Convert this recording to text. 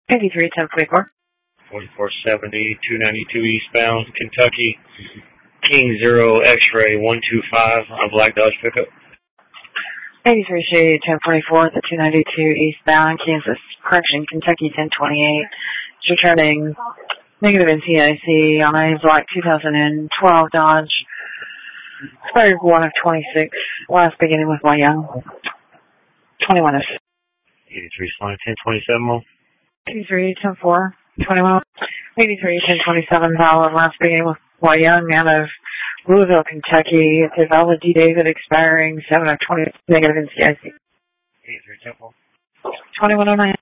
83-10-44. 4470, 292 eastbound, Kentucky, King 0 X-ray 125 on a black Dodge pickup. 83 Shady 1044 at the 292 eastbound, Kansas, Kentucky 1028. It's returning negative NCIC on a black 2012 Dodge. Expired 1 of 26. Last beginning with my young. 21 is. 83 Slime 1027 more. 83 104 21. 83 1027 valid. Last beginning with my young out of Louisville, Kentucky. It's a valid D. David expiring 7 of 20 negative NCIC. 83 Temple. 2109.